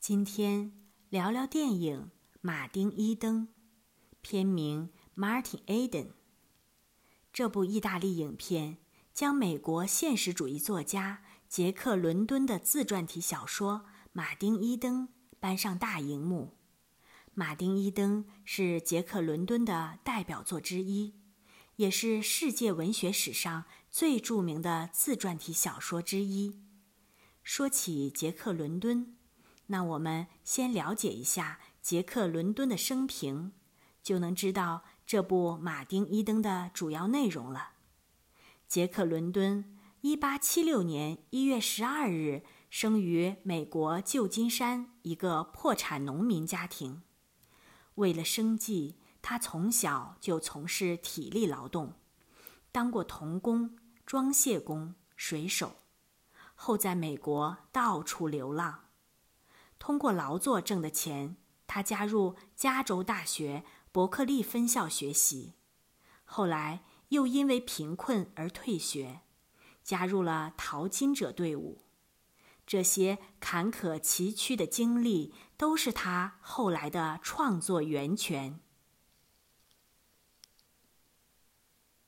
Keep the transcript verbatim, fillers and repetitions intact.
今天聊聊电影《马丁·伊登》，片名 Martin Eden。这部意大利影片将美国现实主义作家杰克·伦敦的自传体小说《马丁·伊登》搬上大荧幕。马丁·伊登是杰克·伦敦的代表作之一，也是世界文学史上最著名的自传体小说之一。说起杰克·伦敦，那我们先了解一下杰克·伦敦的生平，就能知道这部马丁·伊登的主要内容了。杰克·伦敦一八七六年一月十二日生于美国旧金山一个破产农民家庭。为了生计，他从小就从事体力劳动，当过童工、装卸工、水手，后在美国到处流浪。通过劳作挣的钱，他加入加州大学伯克利分校学习，后来又因为贫困而退学，加入了淘金者队伍。这些坎坷崎岖的经历都是他后来的创作源泉。